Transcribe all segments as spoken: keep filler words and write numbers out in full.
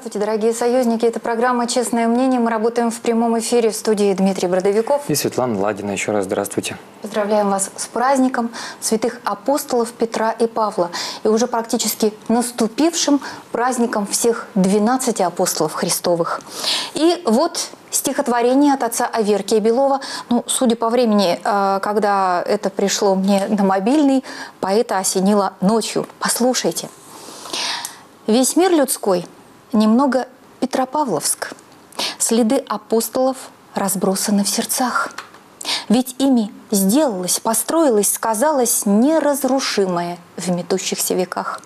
Здравствуйте, дорогие союзники. Это программа «Честное мнение». Мы работаем в прямом эфире в студии Дмитрий Бродовиков. И Светлана Ладина. Еще раз здравствуйте. Поздравляем вас с праздником святых апостолов Петра и Павла. И уже практически наступившим праздником всех двенадцати апостолов Христовых. И вот стихотворение от отца Аверкия Белова. Ну, судя по времени, когда это пришло мне на мобильный, поэта осенило ночью. Послушайте. Весь мир людской немного Петропавловск. Следы апостолов разбросаны в сердцах. Ведь ими сделалось, построилось, сказалось неразрушимое в метущихся веках.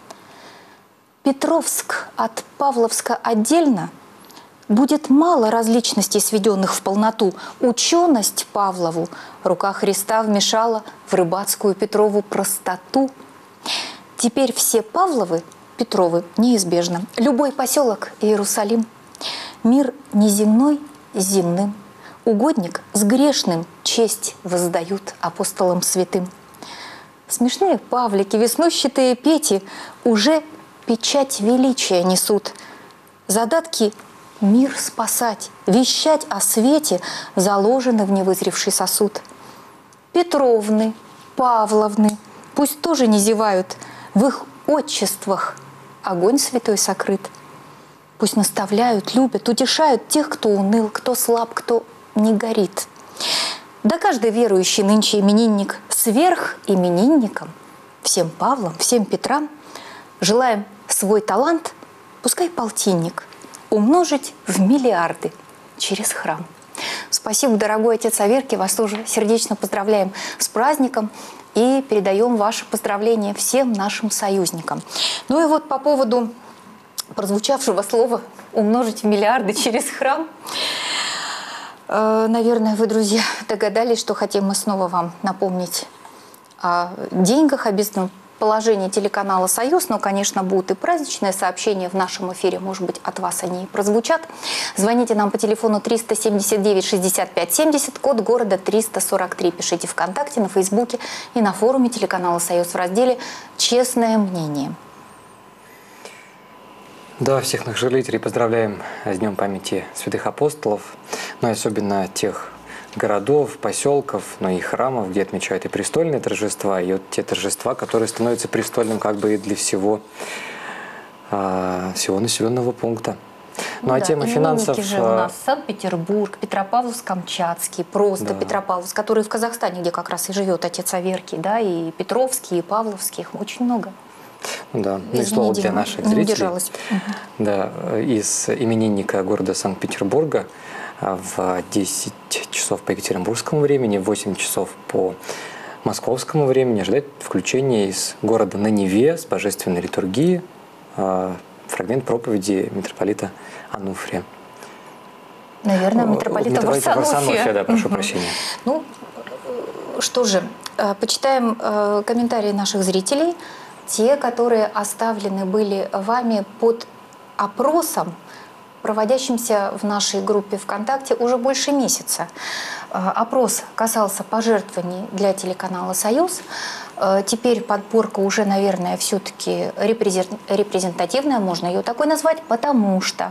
Петровск от Павловска отдельно будет мало различностей, сведенных в полноту. Ученость Павлову рука Христа вмешала в рыбацкую Петрову простоту. Теперь все Павловы Петровы неизбежно. Любой поселок Иерусалим. Мир неземной с земным. Угодник с грешным честь воздают апостолам святым. Смешные павлики, веснущатые пети уже печать величия несут. Задатки мир спасать, вещать о свете заложены в невызревший сосуд. Петровны, Павловны, пусть тоже не зевают, в их отчествах огонь святой сокрыт. Пусть наставляют, любят, утешают тех, кто уныл, кто слаб, кто не горит. Да каждый верующий нынче именинник сверх именинникам, всем Павлам, всем Петрам, желаем свой талант, пускай полтинник, умножить в миллиарды через храм. Спасибо, дорогой отец Аверкий, вас тоже сердечно поздравляем с праздником и передаем ваши поздравления всем нашим союзникам. Ну и вот по поводу прозвучавшего слова «умножить в миллиарды через храм», наверное, вы, друзья, догадались, что хотим мы снова вам напомнить о деньгах, обязательном положении телеканала «Союз», но, конечно, будут и праздничные сообщения в нашем эфире, может быть, от вас они и прозвучат. Звоните нам по телефону триста семьдесят девять шестьдесят пять семьдесят, код города триста сорок три. Пишите ВКонтакте, на Фейсбуке и на форуме телеканала «Союз» в разделе «Честное мнение». Да, всех наших жителей поздравляем с Днем памяти святых апостолов, но особенно тех городов, поселков, но и храмов, где отмечают и престольные торжества, и вот те торжества, которые становятся престольным как бы и для всего, а, всего населенного пункта. Ну, ну а да, тема финансов... же у нас Санкт-Петербург, Петропавловск-Камчатский, просто да. Петропавловск, который в Казахстане, где как раз и живет отец Аверкий, да, и Петровский, и Павловский, их очень много. Да, ну и слово для наших зрителей. Да, из именинника города Санкт-Петербурга в десять часов по екатеринбургскому времени, в восемь часов по московскому времени ждать включения из города на Неве с божественной литургии, фрагмент проповеди митрополита Ануфрия. Наверное, митрополита, митрополита Варсонофия. Варсонофия, да, прошу прощения. Ну, что же, почитаем комментарии наших зрителей. Те, которые оставлены были вами под опросом, проводящимся в нашей группе ВКонтакте уже больше месяца. Опрос касался пожертвований для телеканала «Союз». Теперь подборка уже, наверное, все-таки репрезентативная, можно ее такой назвать, потому что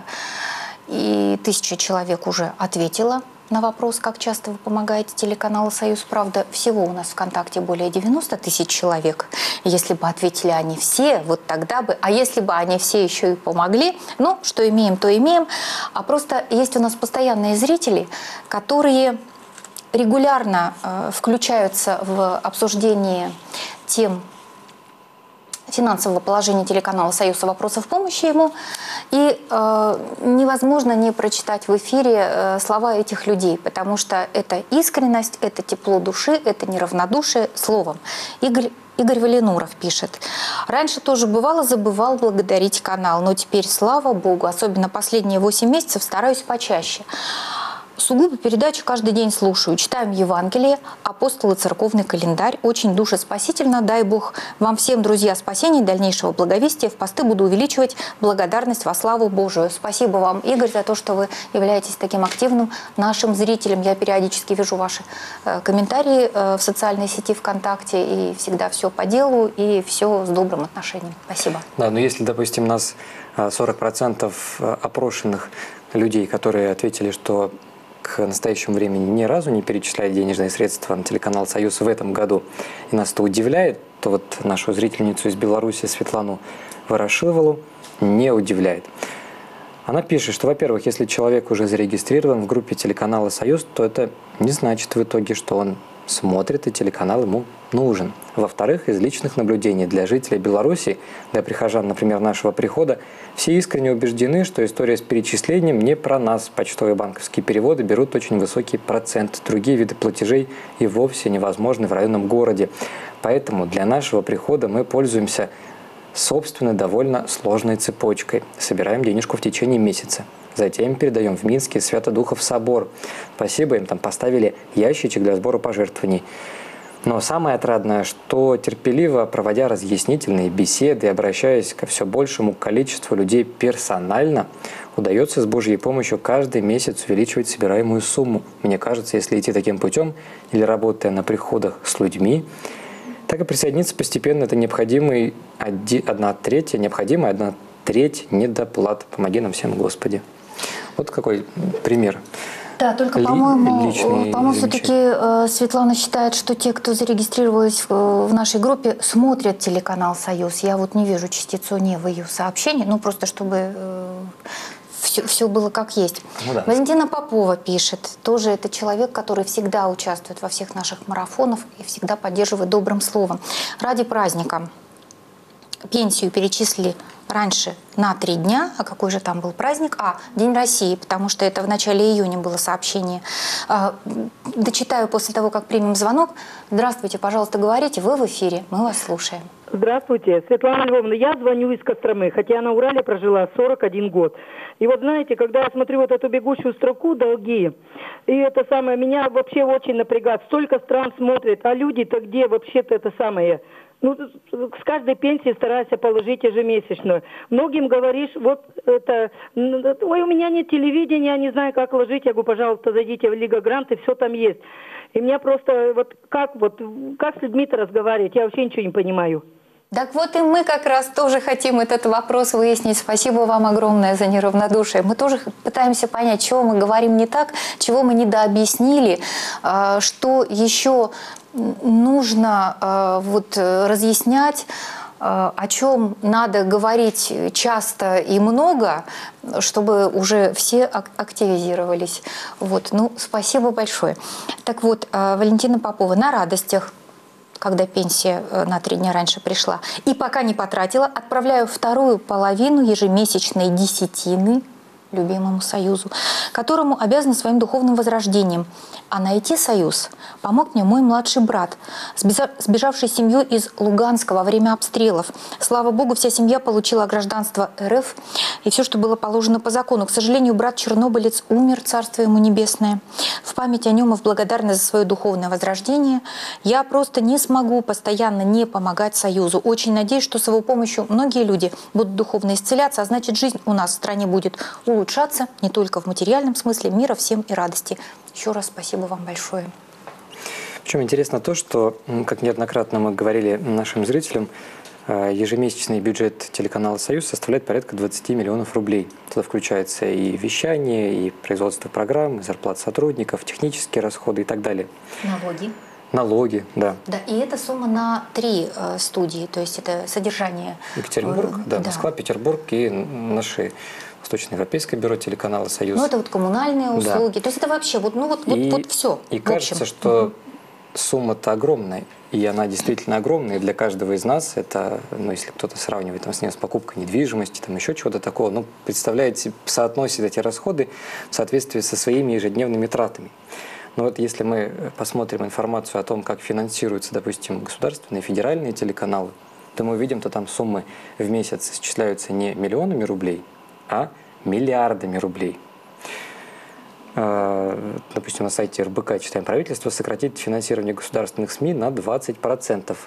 и тысяча человек уже ответила на вопрос, как часто вы помогаете телеканалу «Союз». Правда, всего у нас ВКонтакте более девяноста тысяч человек. Если бы ответили они все, вот тогда бы... А если бы они все еще и помогли, ну, что имеем, то имеем. А просто есть у нас постоянные зрители, которые регулярно э, включаются в обсуждение тем финансового положения телеканала «Союз» и вопросов помощи ему. И э, невозможно не прочитать в эфире э, слова этих людей, потому что это искренность, это тепло души, это неравнодушие словом. Игорь, Игорь Валенуров пишет. Раньше тоже бывало, забывал благодарить канал, но теперь, слава богу, особенно последние восемь месяцев стараюсь почаще. сугубо передачу каждый день слушаю. Читаем Евангелие, апостолы, церковный календарь. Очень душеспасительно. Дай Бог вам всем, друзья, спасения, дальнейшего благовестия. В посты буду увеличивать благодарность во славу Божию. Спасибо вам, Игорь, за то, что вы являетесь таким активным нашим зрителем. Я периодически вижу ваши э, комментарии э, в социальной сети ВКонтакте. И всегда все по делу, и все с добрым отношением. Спасибо. Да, но если, допустим, нас сорок процентов опрошенных людей, которые ответили, что к настоящему времени ни разу не перечисляют денежные средства на телеканал «Союз» в этом году, и нас это удивляет, то вот нашу зрительницу из Беларуси Светлану Ворошилову не удивляет. Она пишет, что, во-первых, если человек уже зарегистрирован в группе телеканала «Союз», то это не значит в итоге, что он смотрит и телеканал ему нужен. Во-вторых, из личных наблюдений для жителей Беларуси, для прихожан, например, нашего прихода, все искренне убеждены, что история с перечислением не про нас. Почтовые банковские переводы берут очень высокий процент. Другие виды платежей и вовсе невозможны в районном городе. Поэтому для нашего прихода мы пользуемся собственной довольно сложной цепочкой. Собираем денежку в течение месяца. Затем передаем в Минский Свято-Духов собор. Спасибо, им там поставили ящичек для сбора пожертвований. Но самое отрадное, что терпеливо, проводя разъяснительные беседы и обращаясь ко все большему количеству людей персонально, удается с Божьей помощью каждый месяц увеличивать собираемую сумму. Мне кажется, если идти таким путем или работая на приходах с людьми, так и присоединиться постепенно, это необходимый одна треть, необходимая одна треть недоплат. Помоги нам всем, Господи. Вот какой пример. Да, только, по-моему, по-моему, все-таки э, Светлана считает, что те, кто зарегистрировались в, в нашей группе, смотрят телеканал «Союз». Я вот не вижу частицу «не» в ее сообщении, ну просто чтобы э, все, все было как есть. Ну, да. Валентина Попова пишет, тоже это человек, который всегда участвует во всех наших марафонах и всегда поддерживает добрым словом. Ради праздника пенсию перечислили раньше на три дня. А какой же там был праздник? А, День России, потому что это в начале июня было сообщение. А, дочитаю после того, как примем звонок. Здравствуйте, пожалуйста, говорите, вы в эфире, мы вас слушаем. Здравствуйте, Светлана Львовна, я звоню из Костромы, хотя на Урале прожила сорок один год. И вот знаете, когда я смотрю вот эту бегущую строку «Долги», и это самое, меня вообще очень напрягает. Столько стран смотрит, а люди-то где вообще-то это самое... Ну, с каждой пенсии старайся положить ежемесячную. Многим говоришь, вот это, ой, у меня нет телевидения, я не знаю, как ложить. Я говорю, пожалуйста, зайдите в Лига Грант, и все там есть. И меня просто, вот как, вот, как с людьми-то разговаривать, я вообще ничего не понимаю. Так вот и мы как раз тоже хотим этот вопрос выяснить. Спасибо вам огромное за неравнодушие. Мы тоже пытаемся понять, чего мы говорим не так, чего мы недообъяснили, что еще нужно вот разъяснять, о чем надо говорить часто и много, чтобы уже все активизировались. Вот. Ну, спасибо большое. Так вот, Валентина Попова, на радостях, когда пенсия на три дня раньше пришла, и пока не потратила, отправляю вторую половину ежемесячной десятины любимому Союзу, которому обязана своим духовным возрождением. А найти Союз помог мне мой младший брат, сбежавший семью из Луганска во время обстрелов. Слава Богу, вся семья получила гражданство эр эф и все, что было положено по закону. К сожалению, брат чернобылец умер, царство ему небесное. В память о нем и в благодарность за свое духовное возрождение я просто не смогу постоянно не помогать Союзу. Очень надеюсь, что с его помощью многие люди будут духовно исцеляться, а значит, жизнь у нас в стране будет улучшаться не только в материальном смысле, мира всем и радости. Еще раз спасибо вам большое. Причем интересно то, что, как неоднократно мы говорили нашим зрителям, ежемесячный бюджет телеканала «Союз» составляет порядка двадцати миллионов рублей. Туда включается и вещание, и производство программ, и зарплат сотрудников, технические расходы и так далее. Налоги. Налоги, да. Да, и это сумма на три э, студии, то есть это содержание. Екатеринбург, э, да, да, Москва, Петербург и наши Восточноевропейское бюро телеканала «Союз». Ну, это вот коммунальные услуги. Да. То есть это вообще вот, ну, вот, и, вот, вот все. И кажется, что угу. сумма-то огромная. И она действительно огромная. И для каждого из нас это, ну, если кто-то сравнивает там, с ним с покупкой недвижимости, там еще чего-то такого, ну, представляете, соотносит эти расходы в соответствии со своими ежедневными тратами. Но вот если мы посмотрим информацию о том, как финансируются, допустим, государственные, федеральные телеканалы, то мы увидим, что там суммы в месяц исчисляются не миллионами рублей, а миллиардами рублей. допустим, на сайте эр бэ ка читаем, правительство сократит финансирование государственных СМИ на двадцать процентов.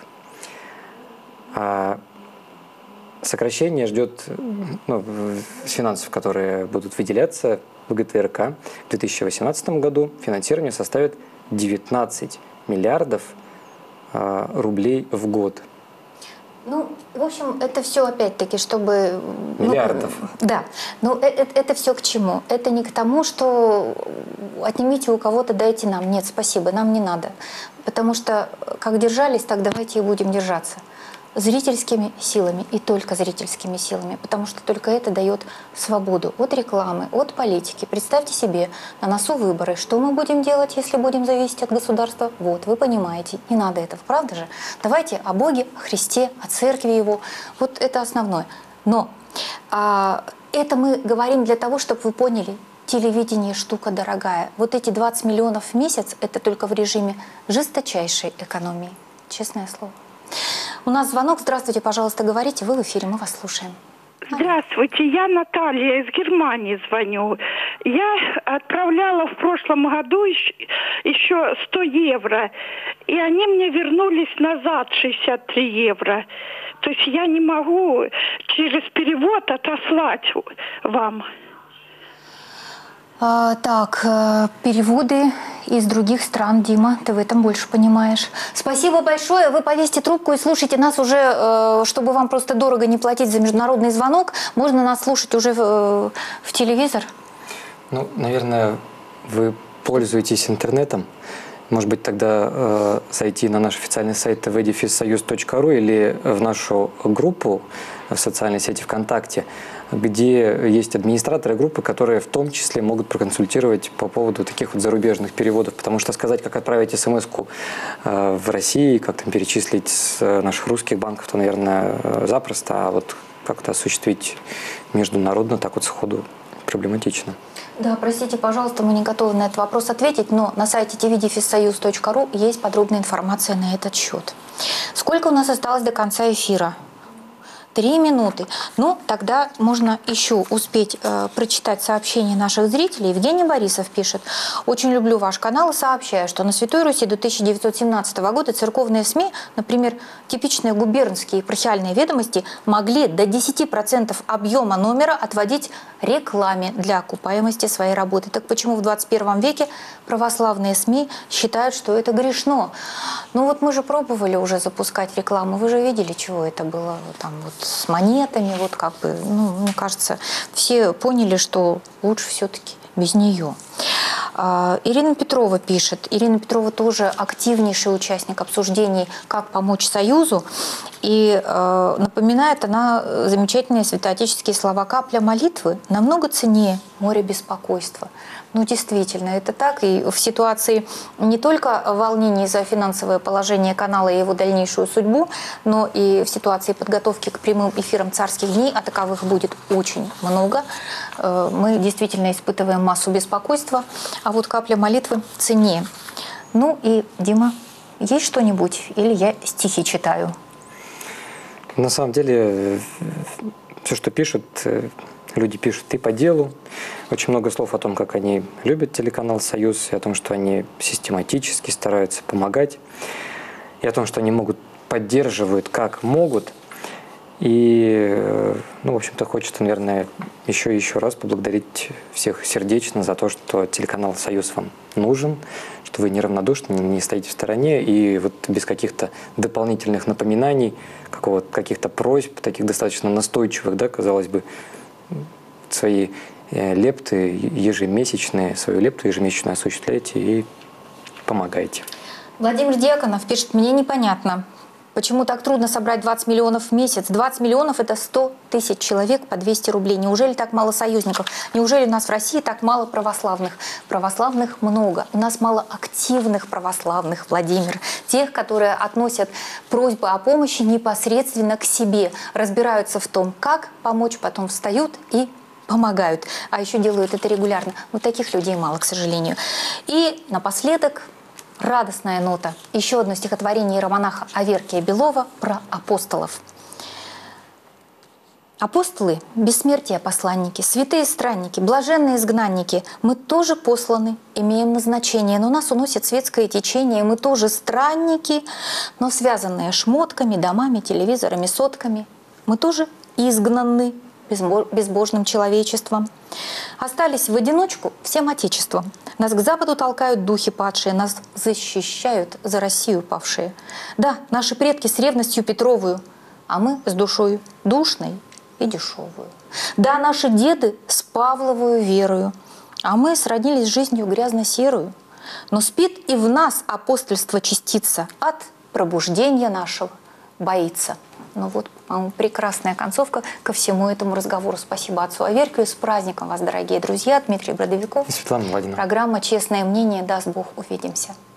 А сокращение ждет ну, финансов, которые будут выделяться в гэ тэ эр ка. В две тысячи восемнадцатом году финансирование составит девятнадцать миллиардов а, рублей в год. Ну, в общем, это все опять-таки, чтобы... Миллиардов. Ну, да. Но это, это все к чему? Это не к тому, что отнимите у кого-то, дайте нам. Нет, спасибо, нам не надо. Потому что как держались, так давайте и будем держаться. Зрительскими силами и только зрительскими силами, потому что только это дает свободу от рекламы, от политики. Представьте себе, на носу выборы, что мы будем делать, если будем зависеть от государства? Вот, вы понимаете, не надо этого, правда же? Давайте о Боге, о Христе, о церкви Его, вот это основное. Но а, это мы говорим для того, чтобы вы поняли, телевидение штука дорогая. Вот эти двадцать миллионов в месяц, это только в режиме жесточайшей экономии, честное слово. У нас звонок. Здравствуйте, пожалуйста, говорите. Вы в эфире, мы вас слушаем. Здравствуйте, я Наталья из Германии звоню. Я отправляла в прошлом году еще, еще сто евро, и они мне вернулись назад шестьдесят три евро. То есть я не могу через перевод отослать вам. А, так, переводы из других стран. Дима, ты в этом больше понимаешь. Спасибо большое. Вы повесьте трубку и слушайте нас уже, чтобы вам просто дорого не платить за международный звонок. Можно нас слушать уже в, в телевизор? Ну, наверное, вы пользуетесь интернетом. Может быть, тогда э, зайти на наш официальный сайт тэ вэ дефис союз точка ру или в нашу группу в социальной сети ВКонтакте, где есть администраторы группы, которые в том числе могут проконсультировать по поводу таких вот зарубежных переводов. Потому что сказать, как отправить смс-ку э, в России, как там перечислить с наших русских банков, то, наверное, запросто, а вот как-то осуществить международно так вот сходу проблематично. Да, простите, пожалуйста, мы не готовы на этот вопрос ответить, но на сайте тэ вэ дефис союз точка ру есть подробная информация на этот счет. Сколько у нас осталось до конца эфира? Три минуты. Ну, тогда можно еще успеть э, прочитать сообщения наших зрителей. Евгений Борисов пишет. Очень люблю ваш канал и сообщаю, что на Святой Руси до тысяча девятьсот семнадцатого года церковные СМИ, например, типичные губернские епархиальные ведомости, могли до десяти процентов объема номера отводить рекламе для окупаемости своей работы. Так почему в двадцать первом веке православные СМИ считают, что это грешно? Ну вот мы же пробовали уже запускать рекламу. Вы же видели, чего это было там вот с монетами, вот как бы, ну, мне кажется, все поняли, что лучше все-таки без нее. Ирина Петрова пишет. Ирина Петрова тоже активнейший участник обсуждений «Как помочь Союзу». И э, напоминает она замечательные святоотеческие слова: «Капля молитвы намного ценнее моря беспокойства». Ну, действительно, это так. И в ситуации не только волнений за финансовое положение канала и его дальнейшую судьбу, но и в ситуации подготовки к прямым эфирам «Царских дней», а таковых будет очень много, э, мы действительно испытываем массу беспокойства. А вот капля молитвы ценнее. Ну и, Дима, есть что-нибудь? Или я стихи читаю? На самом деле, все, что пишут, люди пишут и по делу. Очень много слов о том, как они любят телеканал «Союз», и о том, что они систематически стараются помогать, и о том, что они могут, поддерживают как могут. И, ну, в общем-то, хочется, наверное, еще и еще раз поблагодарить всех сердечно за то, что телеканал «Союз» вам нужен, что вы неравнодушны, не стоите в стороне, и вот без каких-то дополнительных напоминаний, каких-то просьб, таких достаточно настойчивых, да, казалось бы, свои лепты ежемесячные, свою лепту ежемесячную осуществляйте и помогайте. Владимир Дьяконов пишет: мне непонятно, почему так трудно собрать двадцать миллионов в месяц. двадцать миллионов – это сто тысяч человек по двести рублей. Неужели так мало союзников? Неужели у нас в России так мало православных? Православных много. У нас мало активных православных, Владимир. Тех, которые относят просьбы о помощи непосредственно к себе. Разбираются в том, как помочь, потом встают и помогают. А еще делают это регулярно. Вот таких людей мало, к сожалению. И напоследок радостная нота. Еще одно стихотворение иеромонаха Аверкия Белова про апостолов. Апостолы, бессмертие посланники, святые странники, блаженные изгнанники, мы тоже посланы, имеем назначение, но нас уносит светское течение, мы тоже странники, но связанные шмотками, домами, телевизорами, сотками, мы тоже изгнаны безбожным человечеством. Остались в одиночку всем отечеством. Нас к западу толкают духи падшие, нас защищают за Россию павшие. Да, наши предки с ревностью Петровую, а мы с душою душной и дешевую. Да, наши деды с Павловую верою, а мы сроднились жизнью грязно-серую. Но спит и в нас апостольство частица, от пробуждения нашего боится. Ну вот, по-моему, прекрасная концовка ко всему этому разговору. Спасибо отцу Аверкию. С праздником вас, дорогие друзья. Дмитрий Бродовиков. И Светлана Владимировна. Программа «Честное мнение». Даст Бог, увидимся.